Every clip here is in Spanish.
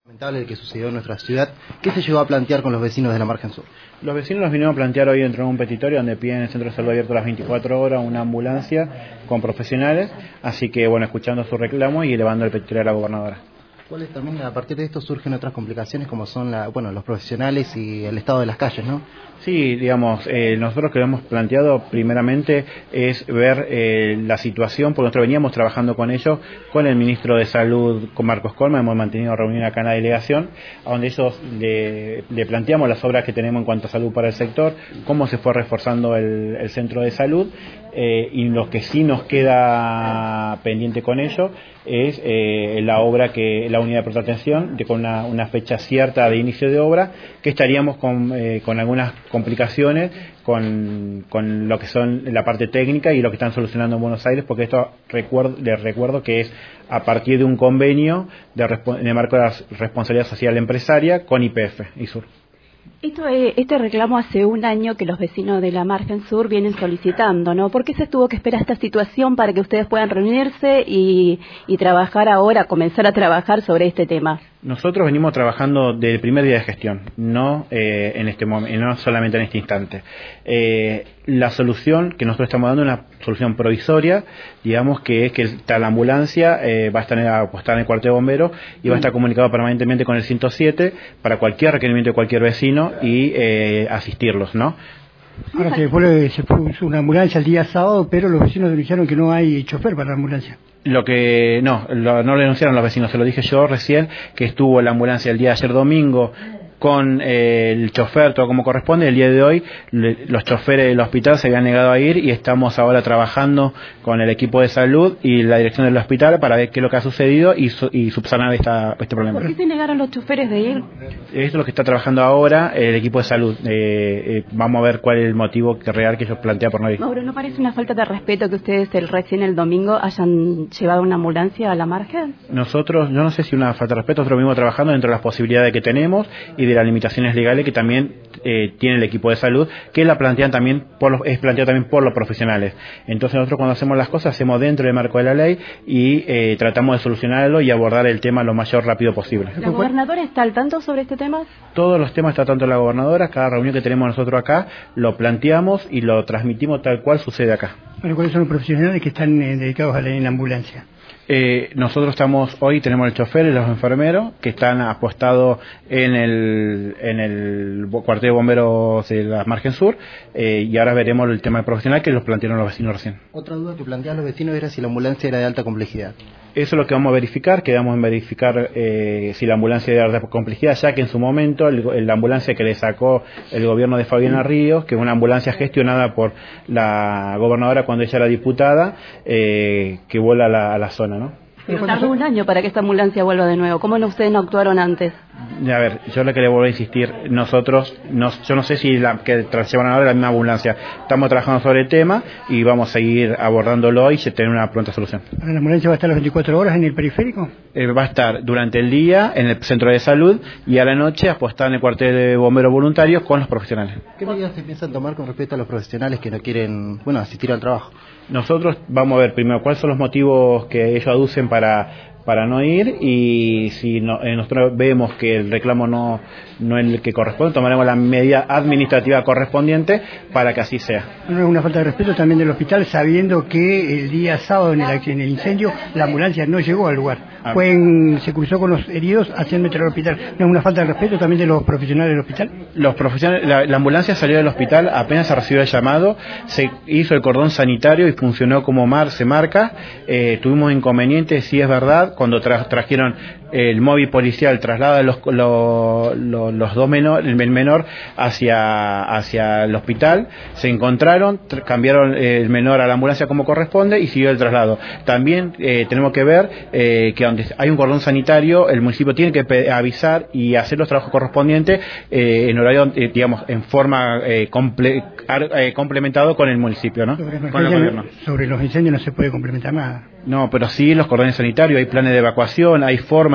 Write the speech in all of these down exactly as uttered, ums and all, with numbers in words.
Lamentable que sucedió en nuestra ciudad. ¿Qué se llegó a plantear con los vecinos de la margen sur? Los vecinos nos vinieron a plantear hoy dentro de un petitorio donde piden el centro de salud abierto las veinticuatro horas, una ambulancia con profesionales, así que bueno, escuchando su reclamo y elevando el petitorio a la gobernadora. ¿Cuáles también, a partir de esto surgen otras complicaciones como son la, bueno, los profesionales y el estado de las calles, ¿no? Sí, digamos, eh, nosotros lo que hemos planteado primeramente es ver eh, la situación, porque nosotros veníamos trabajando con ellos, con el ministro de Salud, con Marcos Colma, hemos mantenido reunión acá en la delegación, a donde ellos le, le planteamos las obras que tenemos en cuanto a salud para el sector, cómo se fue reforzando el, el centro de salud, eh, y lo que sí nos queda pendiente con ello es eh, la obra que la unidad de pronta atención, de, con una, una fecha cierta de inicio de obra, que estaríamos con, eh, con algunas complicaciones con, con lo que son la parte técnica y lo que están solucionando en Buenos Aires, porque esto recuerdo, les recuerdo que es a partir de un convenio de, de marco de la responsabilidad social empresaria con Y P F y Sur. Esto, eh, este reclamo hace un año que los vecinos de la margen sur vienen solicitando, ¿no? ¿Por qué se tuvo que esperar esta situación para que ustedes puedan reunirse y, y trabajar ahora, comenzar a trabajar sobre este tema? Nosotros venimos trabajando desde el primer día de gestión, no eh, en este momento, no solamente en este instante. Eh, la solución que nosotros estamos dando es una solución provisoria, digamos que es que está la ambulancia, eh, va a estar apostada en el cuartel de bomberos y va a estar comunicado permanentemente con el ciento siete para cualquier requerimiento de cualquier vecino y eh, asistirlos, ¿no? Ahora se pone, se puso una ambulancia el día sábado, pero los vecinos denunciaron que no hay chofer para la ambulancia. Lo que no, lo, no lo denunciaron los vecinos, se lo dije yo recién, que estuvo la ambulancia el día de ayer domingo con eh, el chofer, todo como corresponde. El día de hoy le, los choferes del hospital se habían negado a ir y estamos ahora trabajando con el equipo de salud y la dirección del hospital para ver qué es lo que ha sucedido y, su, y subsanar esta, este problema. ¿Por qué se negaron los choferes de ir? Esto es lo que está trabajando ahora el equipo de salud. Eh, eh, vamos a ver cuál es el motivo real que ellos plantean por no ir. Mauro, ¿no parece una falta de respeto que ustedes el recién el domingo hayan llevado una ambulancia a la margen? Nosotros, yo no sé si una falta de respeto, nosotros venimos trabajando dentro de las posibilidades que tenemos y de las limitaciones legales que también eh, tiene el equipo de salud, que la plantean también por los, es planteado también por los profesionales. Entonces nosotros cuando hacemos las cosas hacemos dentro del marco de la ley y eh, tratamos de solucionarlo y abordar el tema lo mayor rápido posible. ¿La gobernadora está al tanto sobre este tema? Todos los temas está tanto la gobernadora, cada reunión que tenemos nosotros acá lo planteamos y lo transmitimos tal cual sucede acá. Bueno, ¿cuáles son los profesionales que están eh, dedicados a la, en la ambulancia? Eh, nosotros estamos hoy, tenemos el chofer y los enfermeros que están apostados en el, en el cuartel de bomberos de la margen sur, eh, y ahora veremos el tema del profesional que los plantearon los vecinos recién. Otra duda que planteaban los vecinos era si la ambulancia era de alta complejidad. Eso es lo que vamos a verificar, quedamos en verificar eh, si la ambulancia es de alta complejidad, ya que en su momento el, la ambulancia que le sacó el gobierno de Fabiana Ríos, que es una ambulancia gestionada por la gobernadora cuando ella era diputada, eh, que vuela a la, a la zona, ¿no? Pero tardó un año para que esta ambulancia vuelva de nuevo. ¿Cómo no, ustedes no actuaron antes? A ver, yo le quería volver a insistir. Nosotros, no, yo no sé si la que llevan ahora es la misma ambulancia. Estamos trabajando sobre el tema y vamos a seguir abordándolo y tener una pronta solución. ¿La ambulancia va a estar las veinticuatro horas en el periférico? Eh, va a estar durante el día en el centro de salud y a la noche apostada en el cuartel de bomberos voluntarios con los profesionales. ¿Qué medidas se piensan tomar con respecto a los profesionales que no quieren, bueno, asistir al trabajo? Nosotros vamos a ver primero cuáles son los motivos que ellos aducen para para no ir y si no, eh, nosotros vemos que el reclamo no, no es el que corresponde, tomaremos la medida administrativa correspondiente para que así sea. No es una falta de respeto también del hospital, sabiendo que el día sábado en el, en el incendio la ambulancia no llegó al lugar. Ah. Fue en, se cruzó con los heridos haciendo entrar al hospital. ¿No es una falta de respeto también de los profesionales del hospital? Los profesionales, la, la ambulancia salió del hospital, apenas se recibió el llamado, se hizo el cordón sanitario y funcionó como mar, se marca. Eh, tuvimos inconvenientes, sí es verdad, cuando tra trajeron el móvil policial, traslada los, los, los, los dos menor, el menor hacia, hacia el hospital, se encontraron, cambiaron el menor a la ambulancia como corresponde y siguió el traslado. También eh, tenemos que ver eh, que donde hay un cordón sanitario, el municipio tiene que avisar y hacer los trabajos correspondientes eh, en horario, eh, digamos, en forma eh, comple eh, complementado con el municipio, ¿no? Sobre, con el gobierno. Sobre los incendios no se puede complementar nada. No, pero sí los cordones sanitarios, hay planes de evacuación, hay forma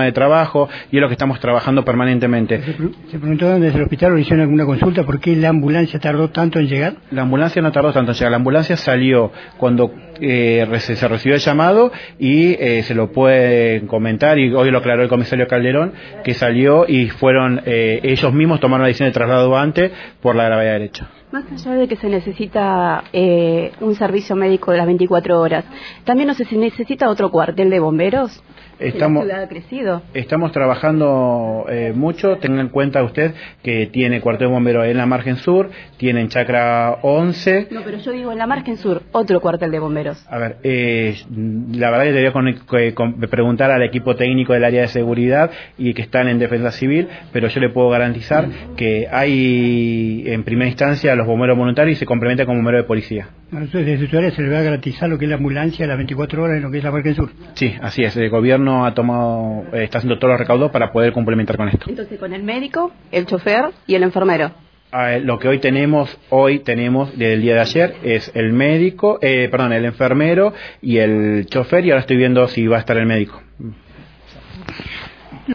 forma de trabajo, y es lo que estamos trabajando permanentemente. Se, se preguntó desde el hospital, o le hicieron alguna consulta, ¿por qué la ambulancia tardó tanto en llegar? La ambulancia no tardó tanto en llegar, la ambulancia salió cuando eh, se recibió el llamado y eh, se lo puede comentar, y hoy lo aclaró el comisario Calderón, que salió y fueron, eh, ellos mismos tomaron la decisión de traslado antes por la gravedad del hecho. Más allá de que se necesita eh, un servicio médico de las veinticuatro horas, ¿también no se necesita otro cuartel de bomberos? Estamos, la ciudad ha crecido. Estamos trabajando eh, mucho. Tenga en cuenta usted que tiene cuartel de bomberos en la margen sur, tiene en Chacra once. No, pero yo digo en la margen sur, otro cuartel de bomberos. A ver, eh, la verdad que debería con, con, con, preguntar al equipo técnico del área de seguridad y que están en defensa civil, pero yo le puedo garantizar que hay en primera instancia los bomberos voluntarios y se complementa con bomberos de policía. Entonces, desde su área se le va a garantizar lo que es la ambulancia a las veinticuatro horas en lo que es la margen sur. Sí, así es. El gobierno ha tomado, eh, está haciendo todos los recaudos para poder complementar con esto. Entonces, con el médico, el chofer y el enfermero. Ah, lo que hoy tenemos, hoy tenemos desde el día de ayer es el médico, eh, perdón, el enfermero y el chofer, y ahora estoy viendo si va a estar el médico.